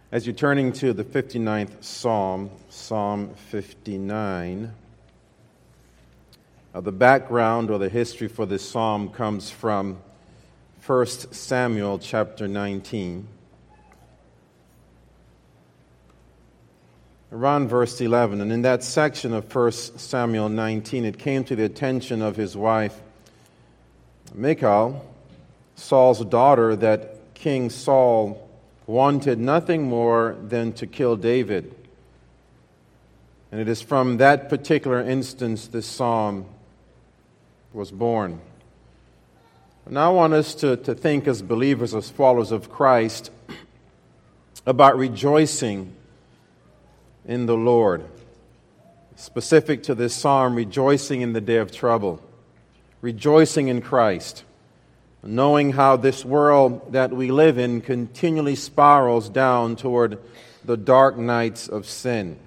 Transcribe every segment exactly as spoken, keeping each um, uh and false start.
As you're turning to the fifty-ninth Psalm, Psalm fifty-nine, uh, the background or the history for this psalm comes from First Samuel chapter nineteen. Around verse eleven, and in that section of First Samuel nineteen, it came to the attention of his wife, Michal, Saul's daughter, that King Saul wanted nothing more than to kill David. And it is from that particular instance this psalm was born. Now I want us to, to think as believers, as followers of Christ, about rejoicing in the Lord. Specific to this psalm, rejoicing in the day of trouble, rejoicing in Christ, knowing how this world that we live in continually spirals down toward the dark nights of sin.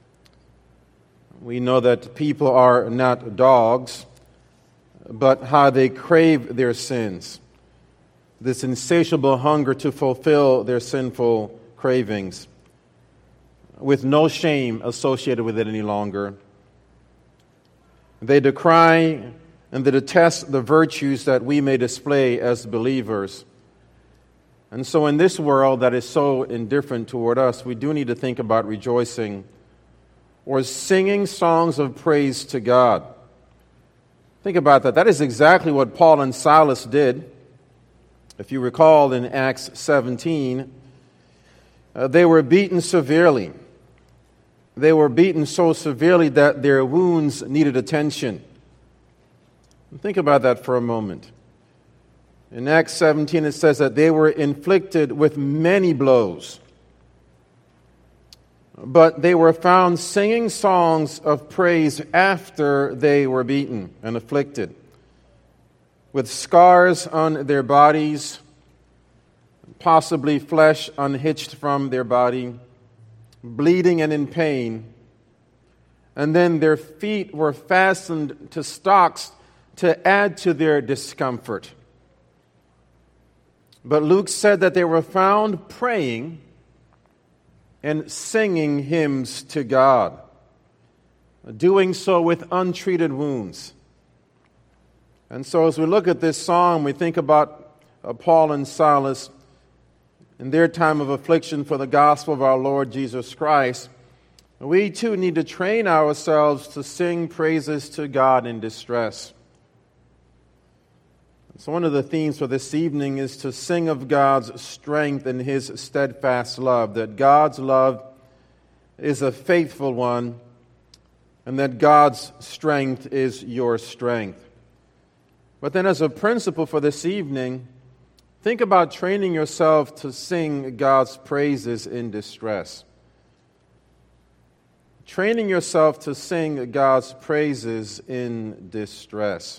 We know that people are not dogs, but how they crave their sins, this insatiable hunger to fulfill their sinful cravings, with no shame associated with it any longer. They decry and they detest the virtues that we may display as believers. And so in this world that is so indifferent toward us, we do need to think about rejoicing or singing songs of praise to God. Think about that. That is exactly what Paul and Silas did. If you recall in Acts seventeen, uh, they were beaten severely. They were beaten so severely that their wounds needed attention. Think about that for a moment. In Acts seventeen, it says that they were inflicted with many blows, but they were found singing songs of praise after they were beaten and afflicted, with scars on their bodies, possibly flesh unhitched from their body, bleeding and in pain, and then their feet were fastened to stocks to add to their discomfort. But Luke said that they were found praying and singing hymns to God, doing so with untreated wounds. And so as we look at this psalm, we think about uh, Paul and Silas in their time of affliction for the gospel of our Lord Jesus Christ. We too need to train ourselves to sing praises to God in distress. So one of the themes for this evening is to sing of God's strength and His steadfast love, that God's love is a faithful one, and that God's strength is your strength. But then as a principle for this evening, think about training yourself to sing God's praises in distress. Training yourself to sing God's praises in distress.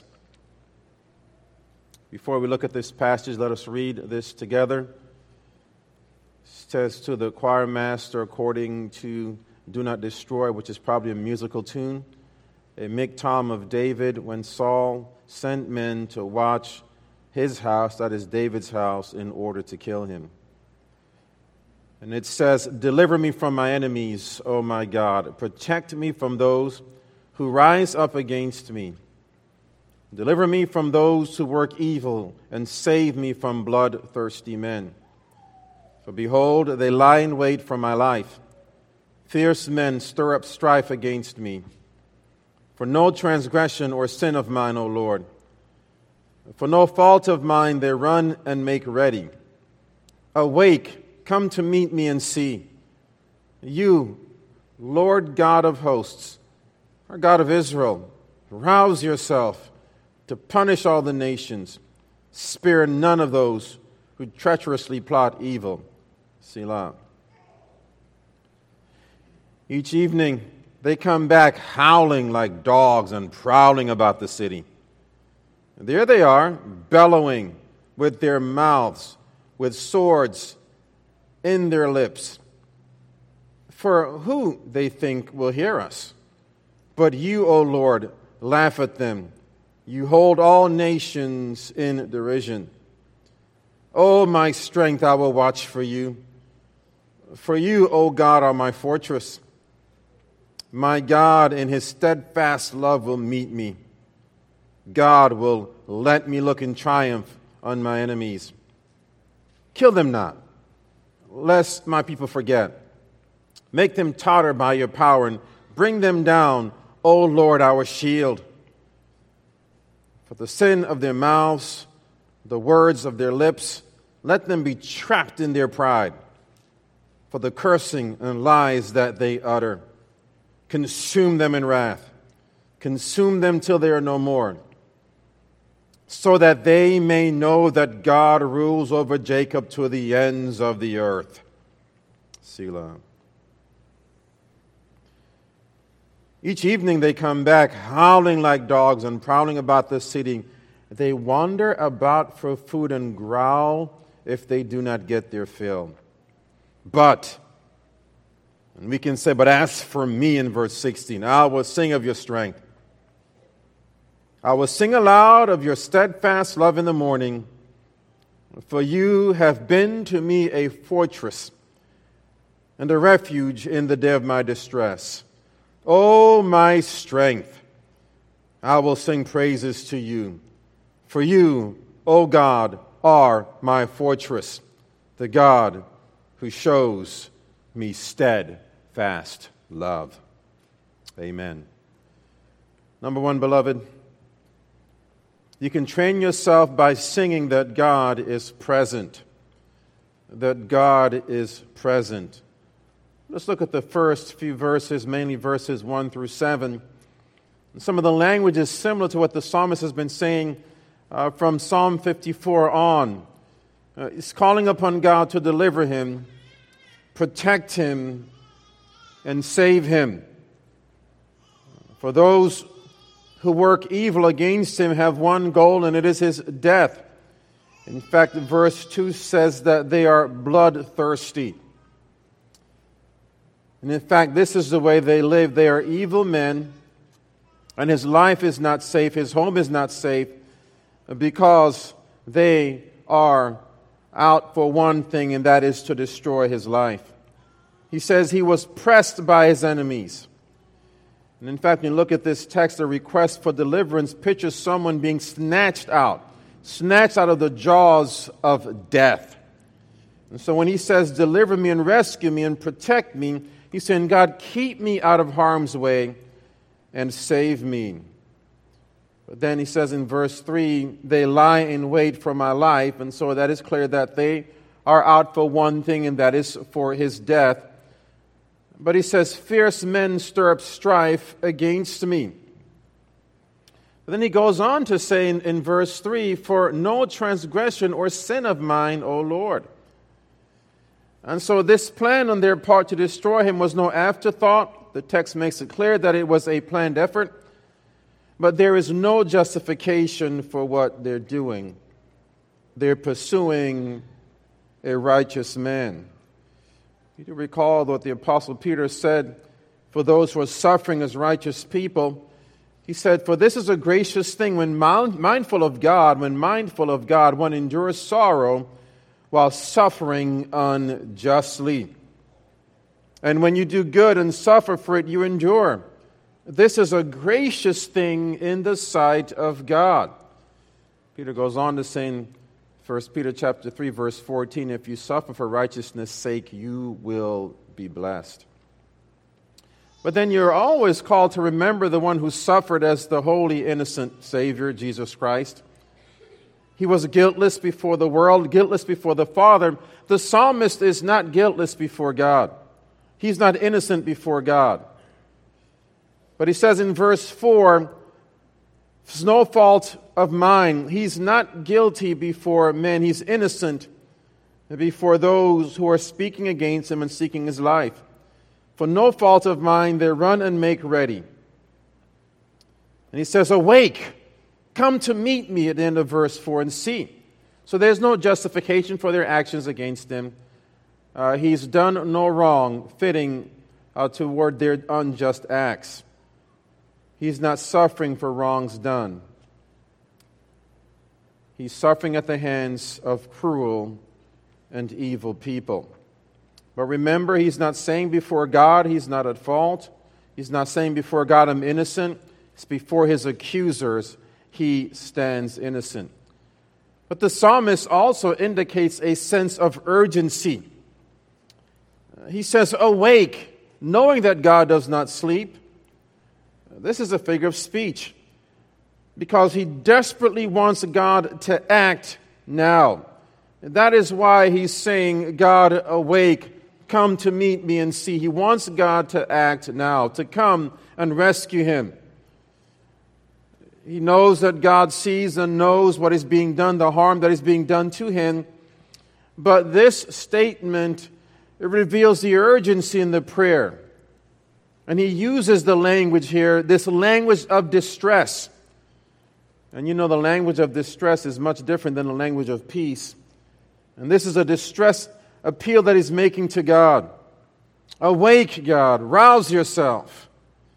Before we look at this passage, let us read this together. It says to the choir master, according to Do Not Destroy, which is probably a musical tune, a miktam of David, when Saul sent men to watch his house, that is David's house, in order to kill him. And it says, Deliver me from my enemies, O my God. Protect me from those who rise up against me. Deliver me from those who work evil, and save me from bloodthirsty men. For behold, they lie in wait for my life. Fierce men stir up strife against me. For no transgression or sin of mine, O Lord. For no fault of mine they run and make ready. Awake, come to meet me and see. You, Lord God of hosts, our God of Israel, rouse yourself to punish all the nations. Spare none of those who treacherously plot evil. Selah. Each evening, they come back howling like dogs and prowling about the city. There they are, bellowing with their mouths, with swords in their lips. For who, they think, will hear us? But you, O Lord, laugh at them. You hold all nations in derision. O my strength, I will watch for you. For you, O God, are my fortress. My God in his steadfast love will meet me. God will let me look in triumph on my enemies. Kill them not, lest my people forget. Make them totter by your power and bring them down, O Lord, our shield. For the sin of their mouths, the words of their lips, let them be trapped in their pride. For the cursing and lies that they utter, consume them in wrath. Consume them till they are no more, so that they may know that God rules over Jacob to the ends of the earth. Selah. Each evening they come back howling like dogs and prowling about the city. They wander about for food and growl if they do not get their fill. But, and we can say, but as for me in verse sixteen, I will sing of your strength. I will sing aloud of your steadfast love in the morning, for you have been to me a fortress and a refuge in the day of my distress. O my strength, I will sing praises to you. For you, O God, are my fortress, the God who shows me steadfast love. Amen. Number one, beloved, you can train yourself by singing that God is present. That God is present. Let's look at the first few verses, mainly verses one through seven. Some of the language is similar to what the psalmist has been saying uh, from Psalm fifty-four on. Uh, he's calling upon God to deliver him, protect him, and save him. For those who work evil against him have one goal, and it is his death. In fact, verse two says that they are bloodthirsty. And in fact, this is the way they live. They are evil men, and his life is not safe, his home is not safe, because they are out for one thing, and that is to destroy his life. He says he was pressed by his enemies. And in fact, when you look at this text, the request for deliverance pictures someone being snatched out, snatched out of the jaws of death. And so when he says, deliver me and rescue me and protect me, he's saying, God, keep me out of harm's way and save me. But then he says in verse three, they lie in wait for my life. And so that is clear that they are out for one thing, and that is for his death. But he says, fierce men stir up strife against me. But then he goes on to say in, in verse three, for no transgression or sin of mine, O Lord. And so this plan on their part to destroy him was no afterthought. The text makes it clear that it was a planned effort. But there is no justification for what they're doing. They're pursuing a righteous man. You do recall what the Apostle Peter said for those who are suffering as righteous people. He said, for this is a gracious thing when mindful of God, when mindful of God, one endures sorrow while suffering unjustly. And when you do good and suffer for it, you endure. This is a gracious thing in the sight of God. Peter goes on to say in First Peter chapter three, verse fourteen, if you suffer for righteousness' sake, you will be blessed. But then you're always called to remember the one who suffered as the holy, innocent Savior, Jesus Christ. He was guiltless before the world, guiltless before the Father. The psalmist is not guiltless before God. He's not innocent before God. But he says in verse four, it's no fault of mine. He's not guilty before men. He's innocent before those who are speaking against him and seeking his life. For no fault of mine, they run and make ready. And he says, awake, come to meet me at the end of verse four and see. So there's no justification for their actions against him. Uh, he's done no wrong fitting uh, toward their unjust acts. He's not suffering for wrongs done. He's suffering at the hands of cruel and evil people. But remember, he's not saying before God he's not at fault. He's not saying before God I'm innocent. It's before his accusers he stands innocent. But the psalmist also indicates a sense of urgency. He says, awake, knowing that God does not sleep. This is a figure of speech because he desperately wants God to act now. That is why he's saying, God, awake, come to meet me and see. He wants God to act now, to come and rescue him. He knows that God sees and knows what is being done, the harm that is being done to him. But this statement reveals the urgency in the prayer. And he uses the language here, this language of distress. And you know the language of distress is much different than the language of peace. And this is a distress appeal that he's making to God. Awake, God, rouse yourself.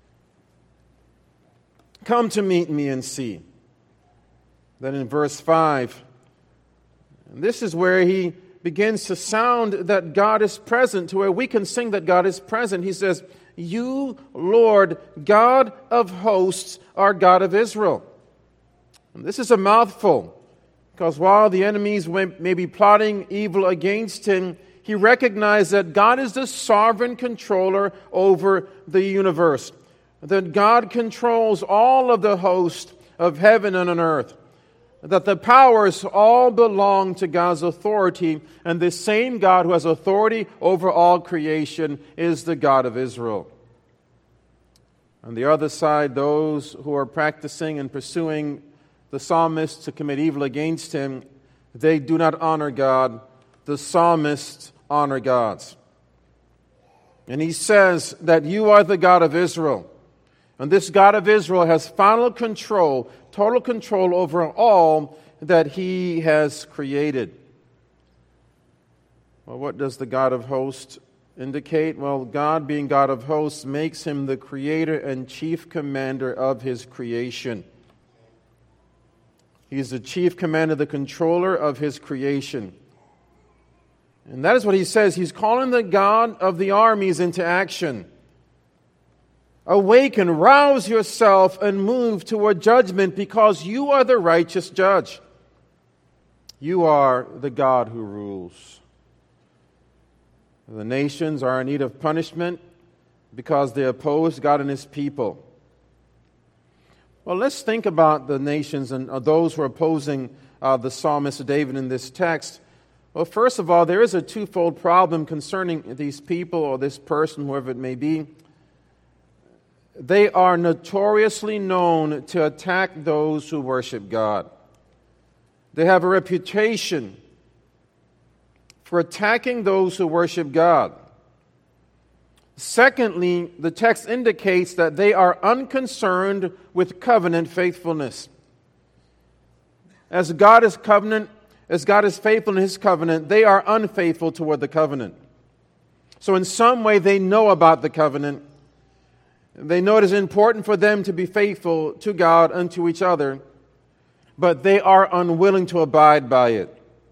Come to meet me and see. Then in verse five, and this is where he begins to sound that God is present, to where we can sing that God is present. He says, you, Lord, God of hosts, are God of Israel. And this is a mouthful, because while the enemies may be plotting evil against him, he recognized that God is the sovereign controller over the universe, that God controls all of the host of heaven and on earth, that the powers all belong to God's authority, and this same God who has authority over all creation is the God of Israel. On the other side, those who are practicing and pursuing the psalmist to commit evil against him, they do not honor God. The psalmists honor God. And he says that you are the God of Israel. And this God of Israel has final control, total control over all that he has created. Well, what does the God of hosts indicate? Well, God, being God of hosts, makes him the creator and chief commander of his creation. He is the chief commander, the controller of his creation. And that is what he says. He's calling the God of the armies into action. Awaken, rouse yourself, and move toward judgment, because you are the righteous judge. You are the God who rules. The nations are in need of punishment because they oppose God and his people. Well, let's think about the nations and those who are opposing uh, the psalmist David in this text. Well, first of all, there is a twofold problem concerning these people or this person, whoever it may be. They are notoriously known to attack those who worship God. They have a reputation for attacking those who worship God. Secondly, the text indicates that they are unconcerned with covenant faithfulness. As God is covenant, as God is faithful in his covenant, they are unfaithful toward the covenant. So in some way they know about the covenant. They know it is important for them to be faithful to God and to each other, but they are unwilling to abide by it.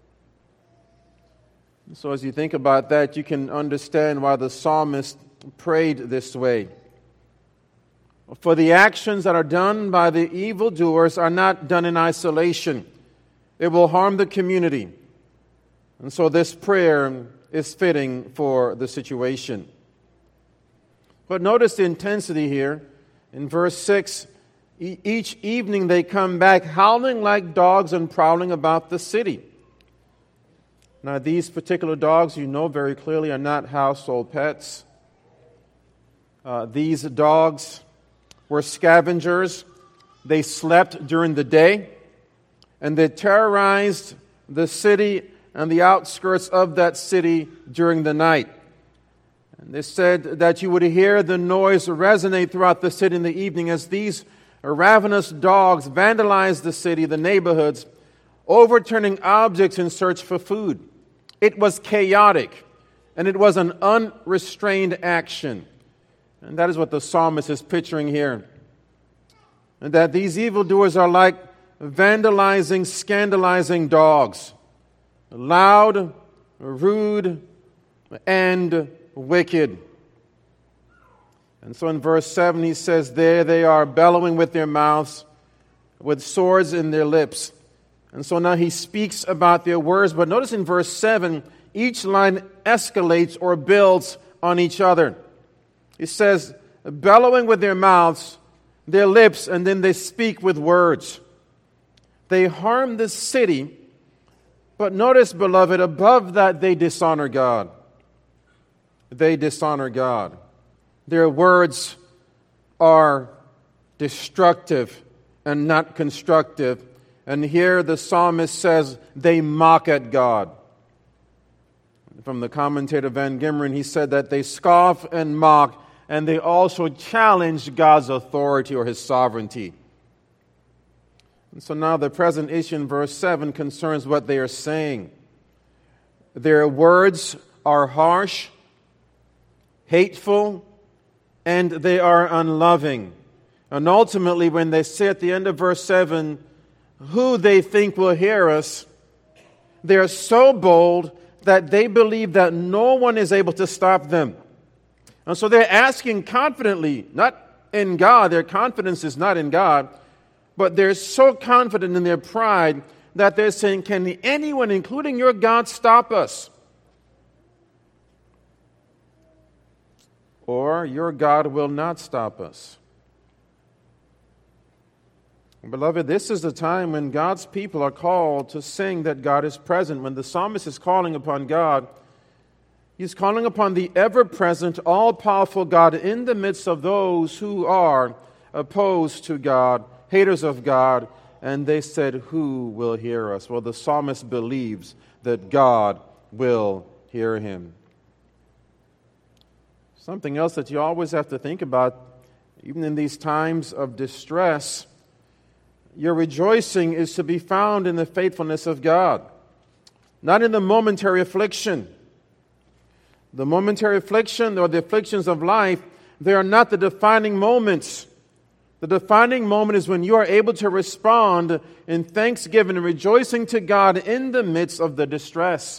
So as you think about that, you can understand why the psalmist prayed this way. For the actions that are done by the evildoers are not done in isolation. It will harm the community. And so this prayer is fitting for the situation. But notice the intensity here. In verse six, each evening they come back howling like dogs and prowling about the city. Now, these particular dogs, you know very clearly, are not household pets. Uh, these dogs were scavengers. They slept during the day, and they terrorized the city and the outskirts of that city during the night. And they said that you would hear the noise resonate throughout the city in the evening as these ravenous dogs vandalized the city, the neighborhoods, overturning objects in search for food. It was chaotic, and it was an unrestrained action. And that is what the psalmist is picturing here. And that these evildoers are like vandalizing, scandalizing dogs. Loud, rude, and wicked. And so in verse seven he says, there they are bellowing with their mouths, with swords in their lips. And so now he speaks about their words. But notice in verse seven, each line escalates or builds on each other. He says, bellowing with their mouths, their lips, and then they speak with words. They harm the city, but notice, beloved, above that they dishonor God. They dishonor God. Their words are destructive and not constructive. And here the psalmist says they mock at God. From the commentator Van Gimeren, he said that they scoff and mock, and they also challenge God's authority or His sovereignty. And so now the present issue in verse seven concerns what they are saying. Their words are harsh, hateful, and they are unloving. And ultimately, when they say at the end of verse seven, who they think will hear us, they are so bold that they believe that no one is able to stop them. And so they're asking confidently, not in God, their confidence is not in God, but they're so confident in their pride that they're saying, can anyone, including your God, stop us? Or your God will not stop us. Beloved, this is the time when God's people are called to sing that God is present. When the psalmist is calling upon God, he's calling upon the ever-present, all-powerful God in the midst of those who are opposed to God, haters of God, and they said, who will hear us? Well, the psalmist believes that God will hear him. Something else that you always have to think about, even in these times of distress, your rejoicing is to be found in the faithfulness of God, not in the momentary affliction. The momentary affliction or the afflictions of life, they are not the defining moments. The defining moment is when you are able to respond in thanksgiving and rejoicing to God in the midst of the distress.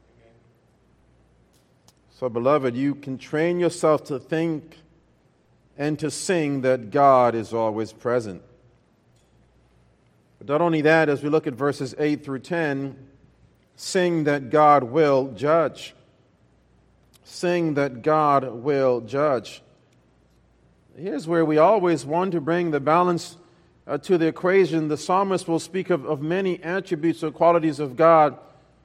So, beloved, you can train yourself to think and to sing that God is always present. But not only that, as we look at verses eight through ten, sing that God will judge. Sing that God will judge. Here's where we always want to bring the balance uh, to the equation. The psalmist will speak of, of many attributes or qualities of God.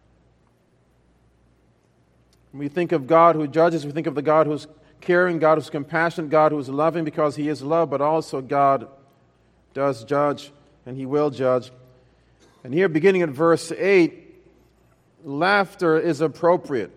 When we think of God who judges, we think of the God who's caring, God who's compassionate, God who's loving because He is love, but also God does judge and He will judge. And here, beginning at verse eight, laughter is appropriate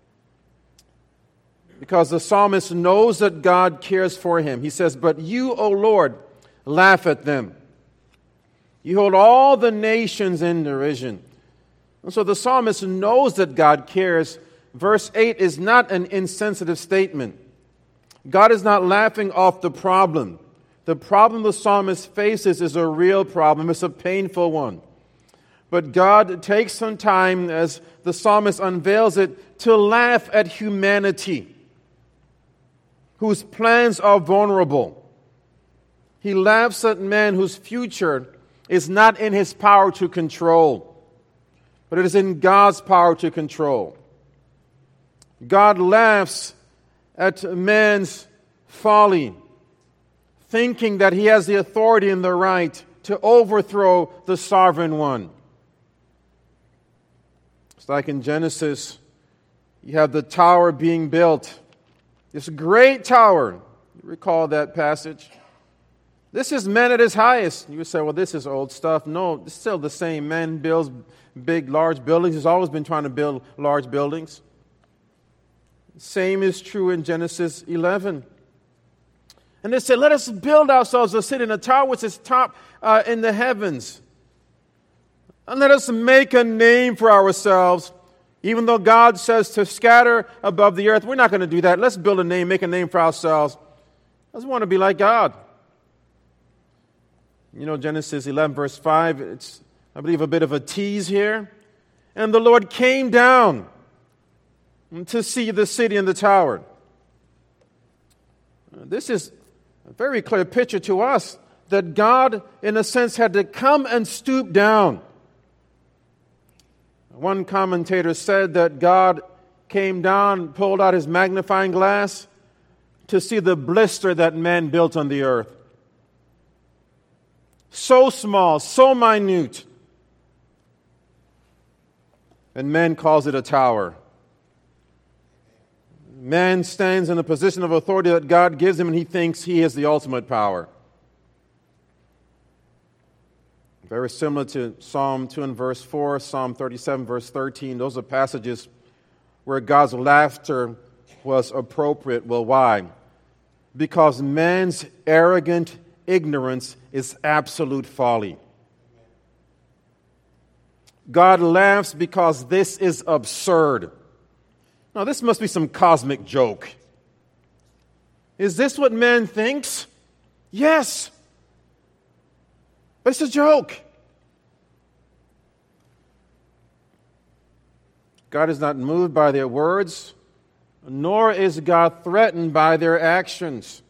because the psalmist knows that God cares for him. He says, but you, O Lord, laugh at them. You hold all the nations in derision. And so the psalmist knows that God cares. Verse eight is not an insensitive statement. God is not laughing off the problem. The problem the psalmist faces is a real problem. It's a painful one. But God takes some time, as the psalmist unveils it, to laugh at humanity, whose plans are vulnerable. He laughs at men whose future is not in his power to control, but it is in God's power to control. God laughs at man's folly, thinking that he has the authority and the right to overthrow the sovereign one. It's like in Genesis, you have the tower being built. This great tower. You recall that passage? This is man at his highest. You would say, well, this is old stuff. No, it's still the same. Man builds big, large buildings. He's always been trying to build large buildings. Same is true in Genesis eleven. And they said, let us build ourselves a city in a tower which is top uh, in the heavens. And let us make a name for ourselves. Even though God says to scatter above the earth, we're not going to do that. Let's build a name, make a name for ourselves. I just want to be like God. You know, Genesis eleven, verse five, it's, I believe, a bit of a tease here. And the Lord came down to see the city and the tower. This is a very clear picture to us that God, in a sense, had to come and stoop down. One commentator said that God came down, pulled out his magnifying glass to see the blister that man built on the earth. So small, so minute. And man calls it a tower. Man stands in a position of authority that God gives him, and he thinks he is the ultimate power. Very similar to Psalm two and verse four, Psalm thirty-seven verse thirteen. Those are passages where God's laughter was appropriate. Well, why? Because man's arrogant ignorance is absolute folly. God laughs because this is absurd. Now, this must be some cosmic joke. Is this what man thinks? Yes. But it's a joke. God is not moved by their words, nor is God threatened by their actions.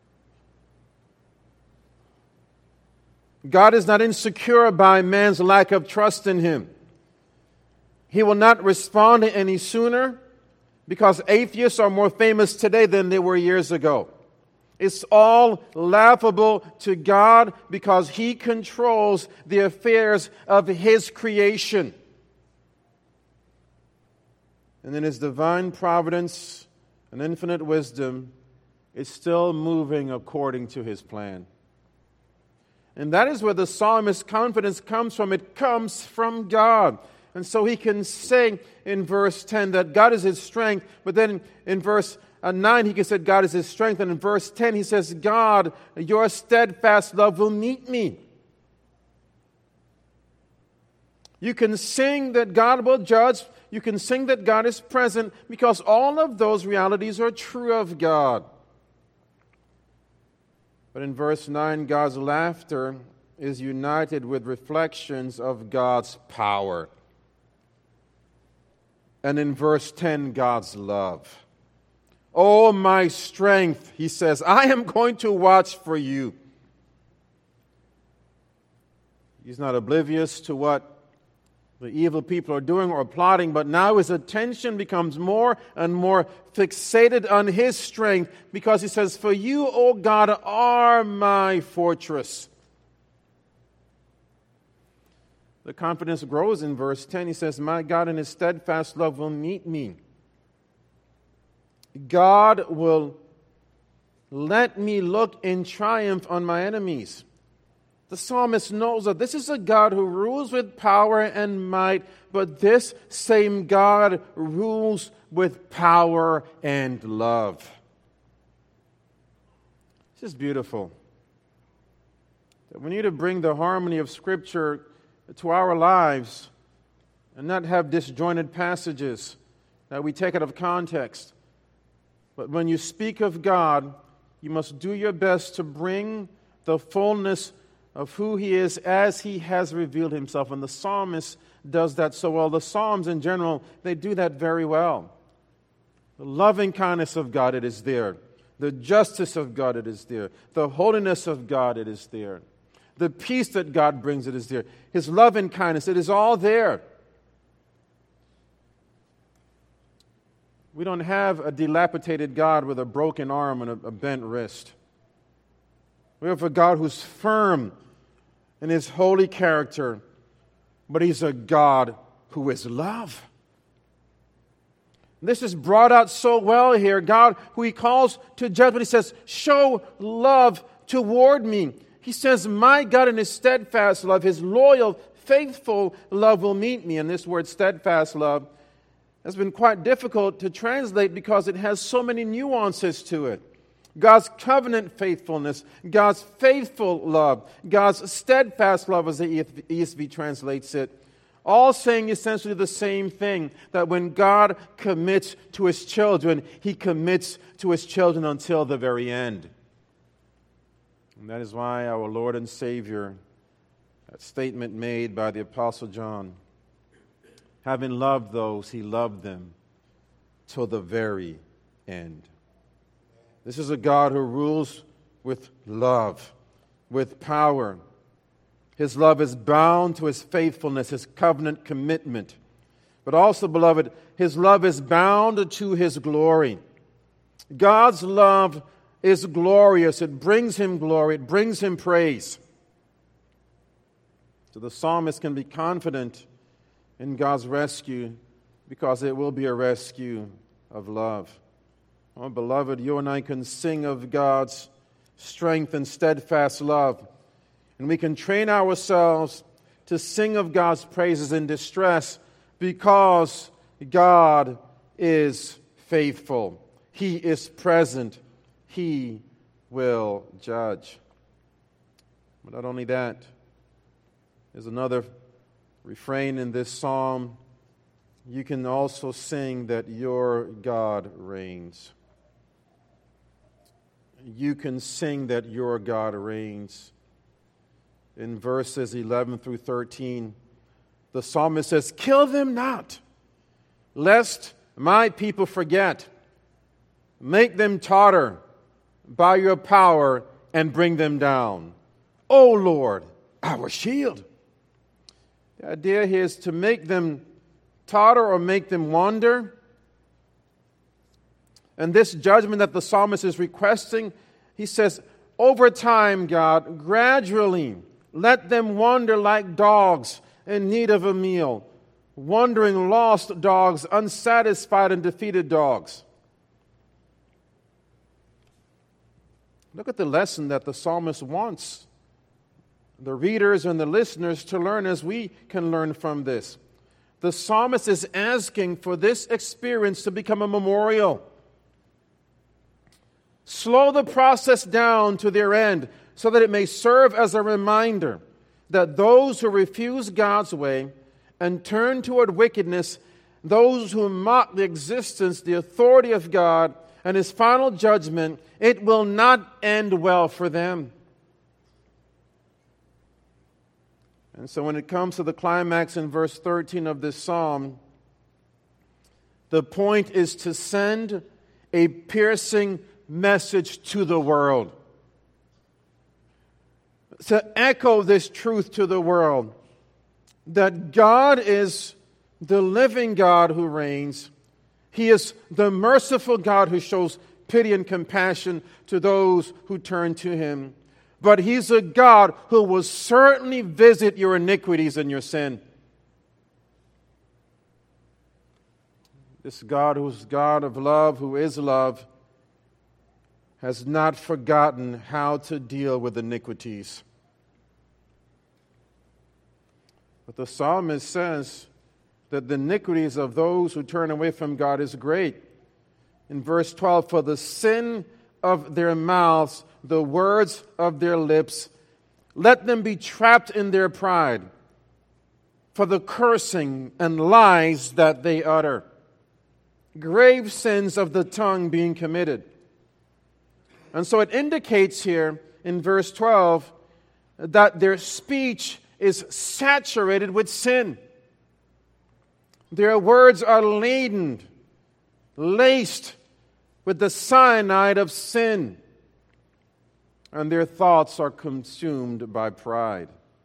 God is not insecure by man's lack of trust in him. He will not respond any sooner because atheists are more famous today than they were years ago. It's all laughable to God because He controls the affairs of His creation. And in His divine providence and infinite wisdom, it's still moving according to His plan. And that is where the psalmist's confidence comes from. It comes from God. And so he can say in verse ten that God is his strength, but then in verse nine he can say God is his strength, and in verse ten he says, God, your steadfast love will meet me. You can sing that God will judge. You can sing that God is present, because all of those realities are true of God. But in verse nine, God's laughter is united with reflections of God's power. And in verse ten, God's love. Oh, my strength, he says, I am going to watch for you. He's not oblivious to what the evil people are doing or plotting, but now his attention becomes more and more fixated on his strength, because he says, for you, O God, are my fortress. The confidence grows in verse ten. He says, my God in his steadfast love will meet me. God will let me look in triumph on my enemies. The psalmist knows that this is a God who rules with power and might, but this same God rules with power and love. This is beautiful. We need to bring the harmony of Scripture to our lives and not have disjointed passages that we take out of context. But when you speak of God, you must do your best to bring the fullness of who He is as He has revealed Himself. And the psalmist does that so well. The Psalms in general, they do that very well. The loving kindness of God, it is there. The justice of God, it is there. The holiness of God, it is there. The peace that God brings, it is there. His love and kindness, it is all there. We don't have a dilapidated God with a broken arm and a, a bent wrist. We have a God who's firm in His holy character, but He's a God who is love. This is brought out so well here. God, who He calls to judgment, He says, show love toward me. He says, my God in His steadfast love, His loyal, faithful love will meet me. And this word steadfast love has been quite difficult to translate because it has so many nuances to it. God's covenant faithfulness, God's faithful love, God's steadfast love, as the E S V translates it, all saying essentially the same thing, that when God commits to His children, He commits to His children until the very end. And that is why our Lord and Savior, that statement made by the Apostle John, having loved those, He loved them till the very end. This is a God who rules with love, with power. His love is bound to His faithfulness, His covenant commitment. But also, beloved, His love is bound to His glory. God's love is glorious. It brings Him glory. It brings Him praise. So the psalmist can be confident in God's rescue because it will be a rescue of love. Oh, beloved, you and I can sing of God's strength and steadfast love. And we can train ourselves to sing of God's praises in distress because God is faithful. He is present. He will judge. But not only that, there's another refrain in this psalm. You can also sing that your God reigns. You can sing that your God reigns. In verses eleven through thirteen, the psalmist says, "Kill them not, lest my people forget. Make them totter by your power and bring them down. O Lord, our shield." The idea here is to make them totter or make them wander. And this judgment that the psalmist is requesting, he says, over time, God, gradually let them wander like dogs in need of a meal, wandering lost dogs, unsatisfied and defeated dogs. Look at the lesson that the psalmist wants the readers and the listeners to learn as we can learn from this. The psalmist is asking for this experience to become a memorial. Slow the process down to their end so that it may serve as a reminder that those who refuse God's way and turn toward wickedness, those who mock the existence, the authority of God, and His final judgment, it will not end well for them. And so when it comes to the climax in verse thirteen of this psalm, the point is to send a piercing message to the world. To echo this truth to the world, that God is the living God who reigns. He is the merciful God who shows pity and compassion to those who turn to Him. But He's a God who will certainly visit your iniquities and your sin. This God who's God of love, who is love, has not forgotten how to deal with iniquities. But the psalmist says that the iniquities of those who turn away from God is great. In verse twelve, for the sin of their mouths, the words of their lips, let them be trapped in their pride, for the cursing and lies that they utter. Grave sins of the tongue being committed. And so it indicates here in verse twelve that their speech is saturated with sin. Their words are laden, laced with the cyanide of sin. And their thoughts are consumed by pride.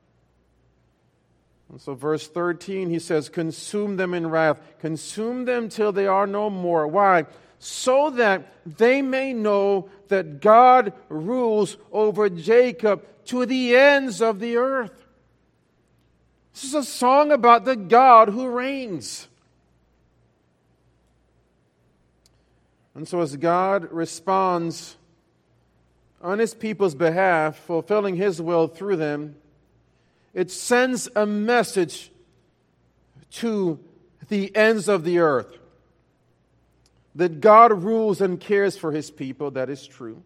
And so verse thirteen, he says, consume them in wrath. Consume them till they are no more. Why? So that they may know that God rules over Jacob to the ends of the earth. This is a song about the God who reigns. And so as God responds on His people's behalf, fulfilling His will through them, it sends a message to the ends of the earth. That God rules and cares for His people, that is true.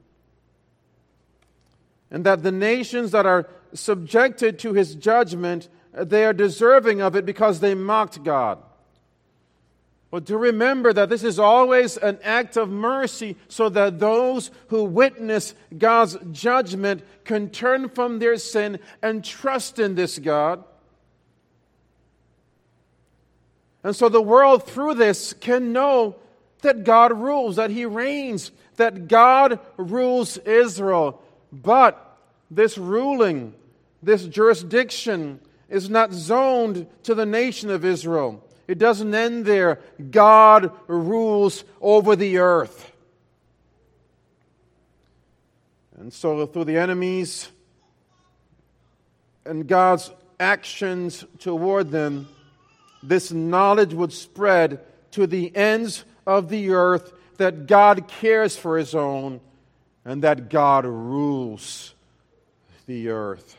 And that the nations that are subjected to His judgment, they are deserving of it because they mocked God. But to remember that this is always an act of mercy so that those who witness God's judgment can turn from their sin and trust in this God. And so the world through this can know that God rules, that He reigns, that God rules Israel. But this ruling, this jurisdiction is not zoned to the nation of Israel. It doesn't end there. God rules over the earth. And so through the enemies and God's actions toward them, this knowledge would spread to the ends of the earth that God cares for His own and that God rules the earth.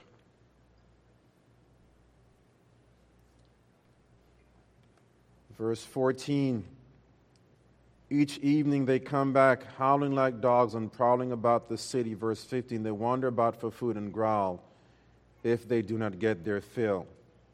Verse fourteen, each evening they come back howling like dogs and prowling about the city. Verse fifteen, they wander about for food and growl if they do not get their fill.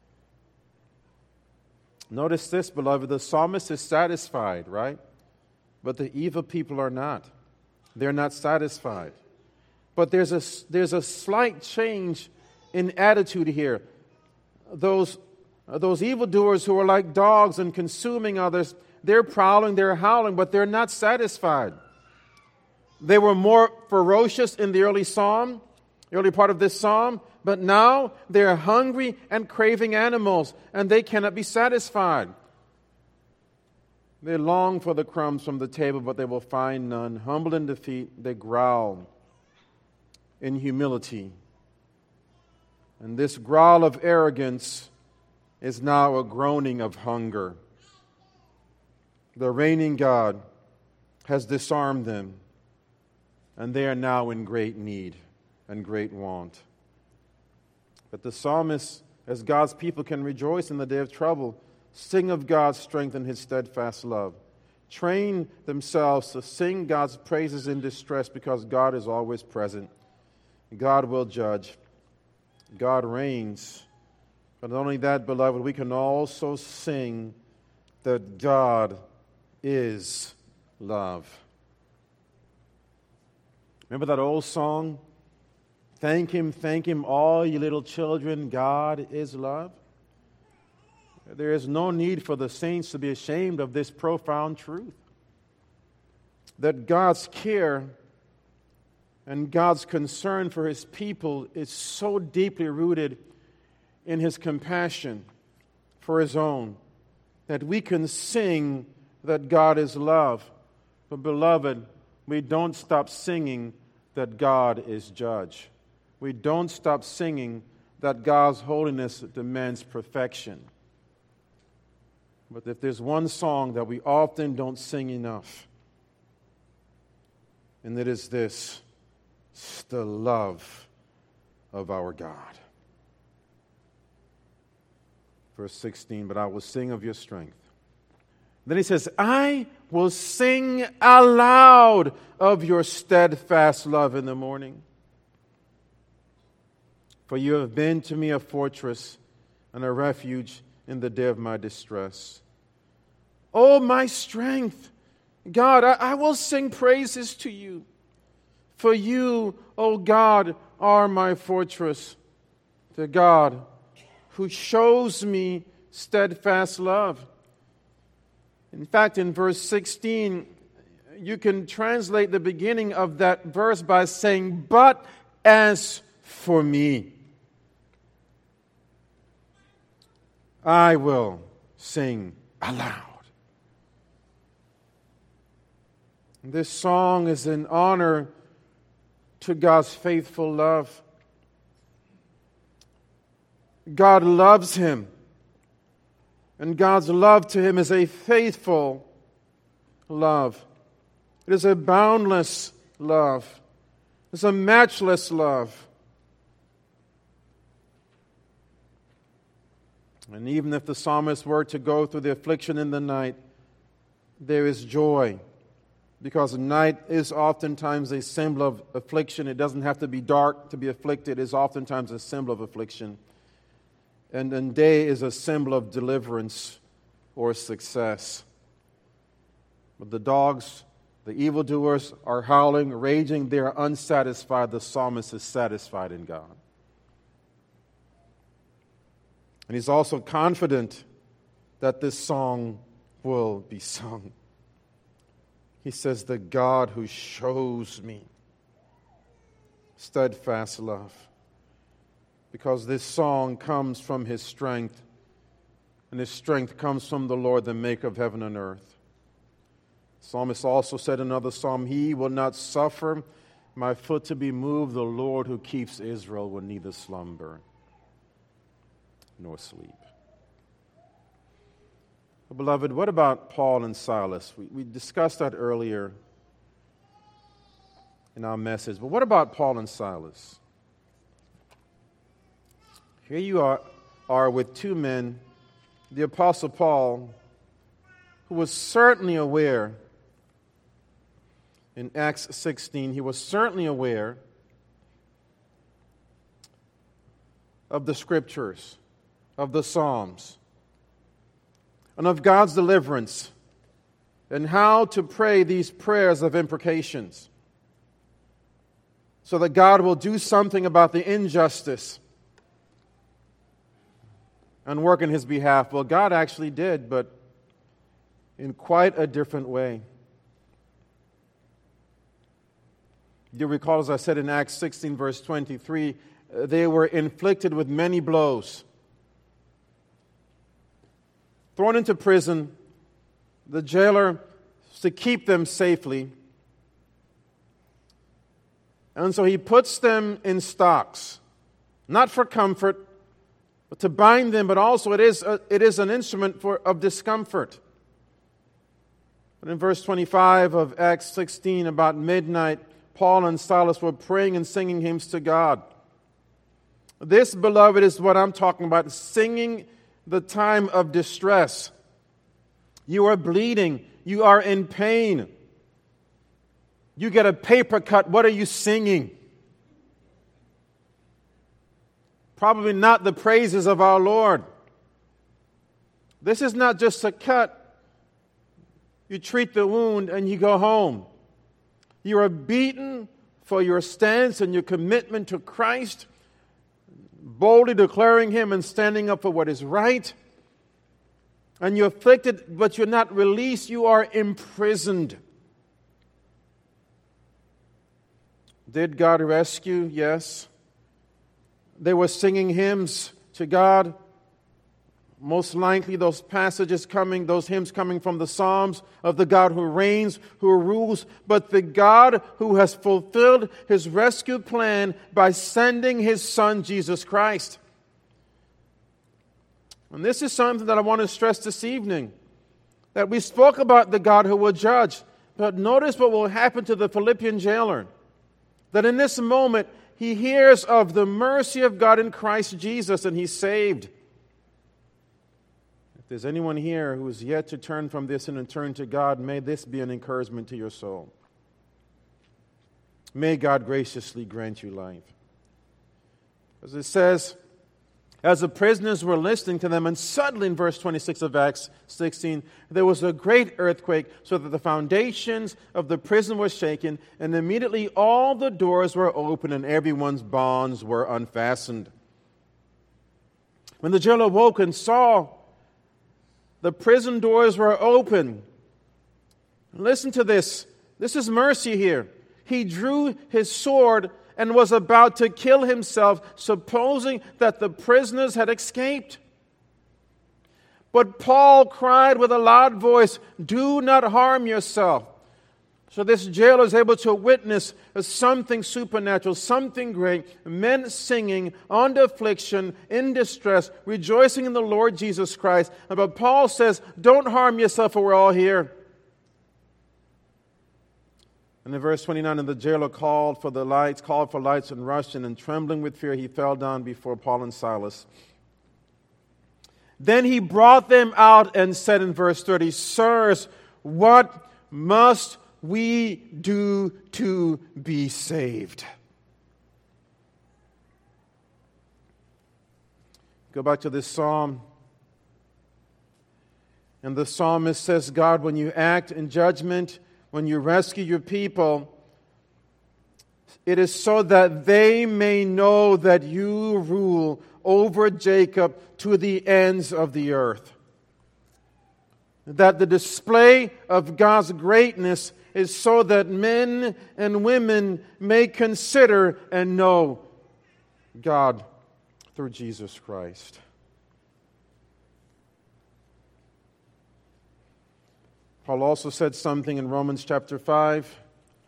Notice this, beloved, the psalmist is satisfied, right? But the evil people are not. They're not satisfied. But there's a, there's a slight change in attitude here. Those Those evildoers who are like dogs and consuming others, they're prowling, they're howling, but they're not satisfied. They were more ferocious in the early psalm, early part of this psalm, but now they're hungry and craving animals, and they cannot be satisfied. They long for the crumbs from the table, but they will find none. Humble in defeat, they growl in humility. And this growl of arrogance is now a groaning of hunger. The reigning God has disarmed them, and they are now in great need and great want. But the psalmist, as God's people, can rejoice in the day of trouble, sing of God's strength and His steadfast love. Train themselves to sing God's praises in distress because God is always present. God will judge. God reigns. But not only that, beloved, we can also sing that God is love. Remember that old song? Thank Him, thank Him, all you little children, God is love. There is no need for the saints to be ashamed of this profound truth. That God's care and God's concern for His people is so deeply rooted in His compassion for His own, that we can sing that God is love. But beloved, we don't stop singing that God is judge. We don't stop singing that God's holiness demands perfection. But if there's one song that we often don't sing enough, and it is this, it's the love of our God. Verse sixteen, but I will sing of your strength. Then he says, I will sing aloud of your steadfast love in the morning. For you have been to me a fortress and a refuge in the day of my distress. Oh, my strength, God, I, I will sing praises to you. For you, O God, are my fortress, the God who shows me steadfast love. In fact, in verse sixteen, you can translate the beginning of that verse by saying, but as for me, I will sing aloud. This song is in honor to God's faithful love. God loves him, and God's love to him is a faithful love. It is a boundless love. It's a matchless love. And even if the psalmist were to go through the affliction in the night, there is joy. Because night is oftentimes a symbol of affliction. It doesn't have to be dark to be afflicted. It is oftentimes a symbol of affliction. And then day is a symbol of deliverance or success. But the dogs, the evildoers, are howling, raging. They are unsatisfied. The psalmist is satisfied in God. And he's also confident that this song will be sung. He says, the God who shows me steadfast love. Because this song comes from His strength, and His strength comes from the Lord, the maker of heaven and earth. The psalmist also said in another psalm, He will not suffer my foot to be moved. The Lord who keeps Israel will neither slumber nor sleep. Beloved, what about Paul and Silas? We, we discussed that earlier in our message. But what about Paul and Silas? Here you are, are with two men, the Apostle Paul, who was certainly aware, in Acts sixteen, he was certainly aware of the Scriptures, of the Psalms, and of God's deliverance, and how to pray these prayers of imprecations, so that God will do something about the injustice and work in His behalf. Well, God actually did, but in quite a different way. You recall, as I said in Acts sixteen, verse twenty-three, they were inflicted with many blows. Thrown into prison, the jailer to keep them safely. And so he puts them in stocks, not for comfort, but to bind them, but also it is a, it is an instrument for of discomfort. But in verse twenty-five of Acts sixteen, about midnight, Paul and Silas were praying and singing hymns to God. This, beloved, is what I'm talking about, singing the time of distress. You are bleeding. You are in pain. You get a paper cut. What are you singing? Probably not the praises of our Lord. This is not just a cut. You treat the wound and you go home. You are beaten for your stance and your commitment to Christ, boldly declaring Him and standing up for what is right. And you're afflicted, but you're not released. You are imprisoned. Did God rescue? Yes. They were singing hymns to God. Most likely those passages coming, those hymns coming from the Psalms of the God who reigns, who rules, but the God who has fulfilled His rescue plan by sending His Son, Jesus Christ. And this is something that I want to stress this evening, that we spoke about the God who will judge, but notice what will happen to the Philippian jailer, that in this moment he hears of the mercy of God in Christ Jesus and he's saved. If there's anyone here who is yet to turn from this and turn to God, may this be an encouragement to your soul. May God graciously grant you life. As it says, as the prisoners were listening to them, and suddenly in verse twenty-six of Acts sixteen, there was a great earthquake, so that the foundations of the prison were shaken, and immediately all the doors were open and everyone's bonds were unfastened. When the jailer awoke and saw the prison doors were open, listen to this. This is mercy here. He drew his sword and was about to kill himself, supposing that the prisoners had escaped. But Paul cried with a loud voice, "Do not harm yourself." So this jailer is able to witness something supernatural, something great, men singing, under affliction, in distress, rejoicing in the Lord Jesus Christ. But Paul says, don't harm yourself, for we're all here. And in verse twenty-nine, and the jailer called for the lights, called for lights and rushed in, and trembling with fear, he fell down before Paul and Silas. Then he brought them out and said in verse thirty, "Sirs, what must we do to be saved?" Go back to this psalm. And the psalmist says, God, when you act in judgment, when you rescue your people, it is so that they may know that you rule over Jacob to the ends of the earth. That the display of God's greatness is so that men and women may consider and know God through Jesus Christ. Paul also said something in Romans chapter five.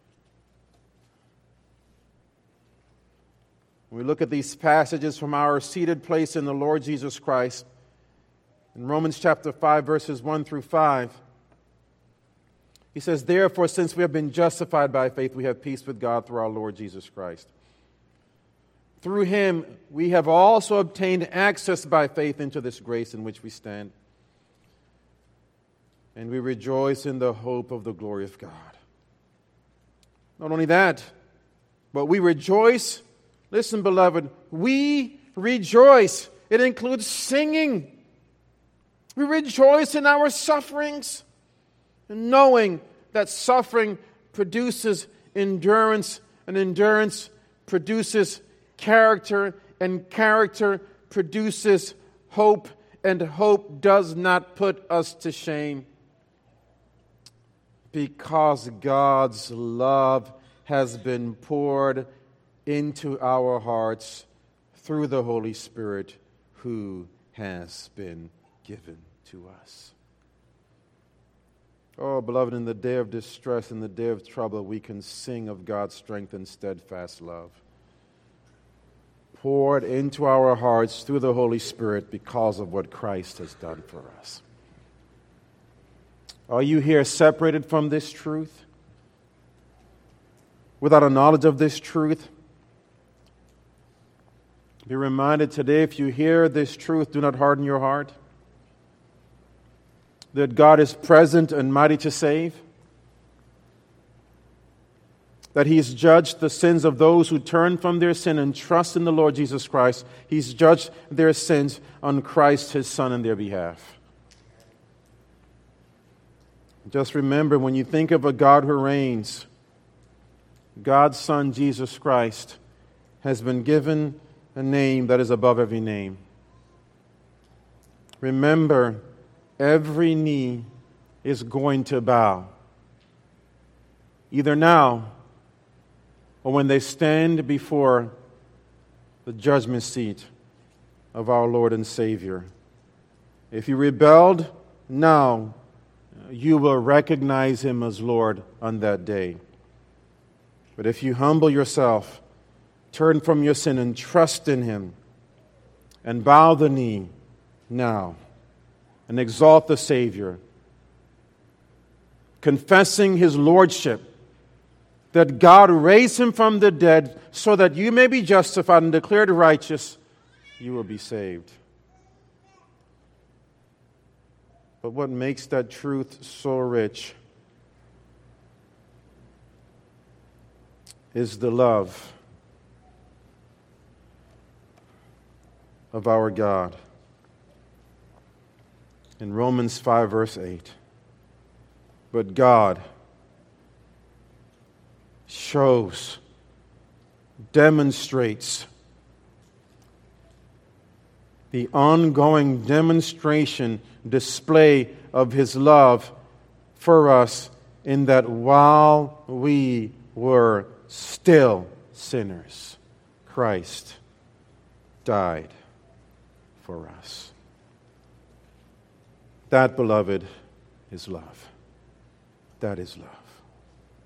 When we look at these passages from our seated place in the Lord Jesus Christ, in Romans chapter five, verses one through five, he says, "Therefore, since we have been justified by faith, we have peace with God through our Lord Jesus Christ. Through him, we have also obtained access by faith into this grace in which we stand. And we rejoice in the hope of the glory of God." Not only that, but we rejoice. Listen, beloved, we rejoice. It includes singing. We rejoice in our sufferings, knowing that suffering produces endurance, and endurance produces character, and character produces hope, and hope does not put us to shame. Because God's love has been poured into our hearts through the Holy Spirit who has been given to us. Oh, beloved, in the day of distress, in the day of trouble, we can sing of God's strength and steadfast love, poured into our hearts through the Holy Spirit because of what Christ has done for us. Are you here separated from this truth? Without a knowledge of this truth? Be reminded today, if you hear this truth, do not harden your heart. That God is present and mighty to save. That He's judged the sins of those who turn from their sin and trust in the Lord Jesus Christ. He's judged their sins on Christ, His Son, in their behalf. Just remember, when you think of a God who reigns, God's Son, Jesus Christ, has been given a name that is above every name. Remember, every knee is going to bow, either now or when they stand before the judgment seat of our Lord and Savior. If you rebelled, now you will recognize Him as Lord on that day. But if you humble yourself, turn from your sin and trust in Him, and bow the knee now, and exalt the Savior, confessing His Lordship, that God raised Him from the dead so that you may be justified and declared righteous, you will be saved. But what makes that truth so rich is the love of our God. In Romans five, verse eight, but God shows, demonstrates the ongoing demonstration, display of His love for us in that while we were still sinners, Christ died for us. That, beloved, is love. That is love.